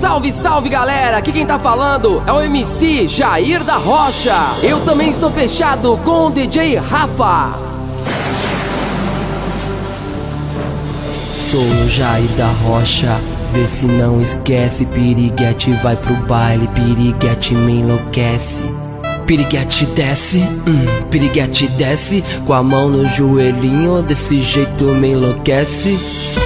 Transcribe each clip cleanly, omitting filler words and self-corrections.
Salve, salve galera, aqui quem tá falando é o MC Jair da Rocha. Eu também estou fechado com o DJ Rafa. Sou o Jair da Rocha, vê se não esquece. Piriguete vai pro baile, piriguete me enlouquece. Piriguete desce, piriguete desce, com a mão no joelhinho, desse jeito me enlouquece.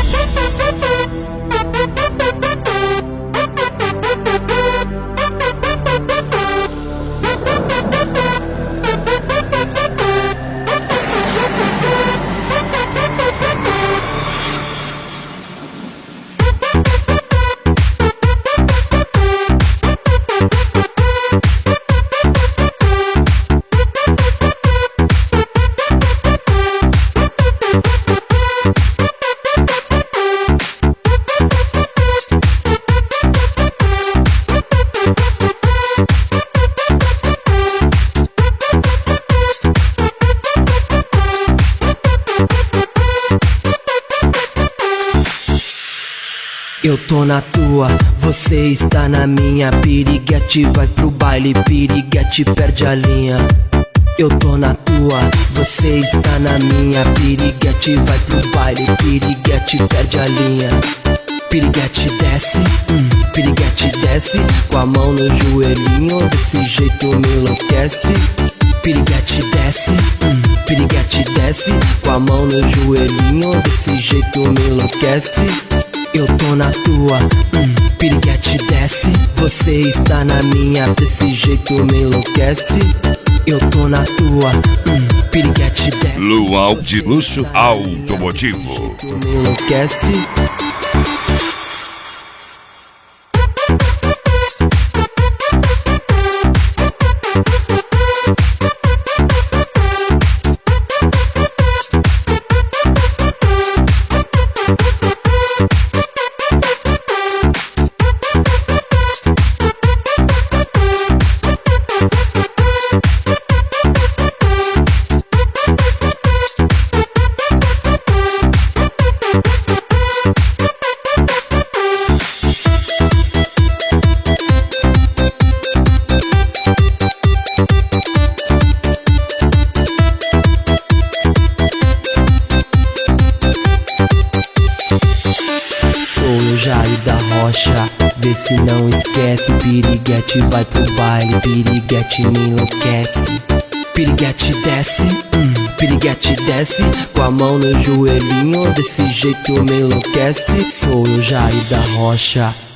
Eu tô na tua, você está na minha. Piriguete vai pro baile, piriguete perde a linha. Eu tô na tua, você está na minha. Piriguete vai pro baile, piriguete perde a linha. Piriguete desce, com a mão no joelhinho, desse jeito me enlouquece. Piriguete desce, com a mão no joelhinho, desse jeito me enlouquece. Eu tô na tua, piriguete desce, você está na minha, desse jeito me enlouquece. Eu tô na tua, piriguete desce. Luau de luxo automotivo. Me enlouquece. Sou o Jair da Rocha, vê se não esquece. Piriguete vai pro baile, piriguete me enlouquece. Piriguete desce, com a mão no joelhinho, desse jeito me enlouquece. Sou o Jair da Rocha.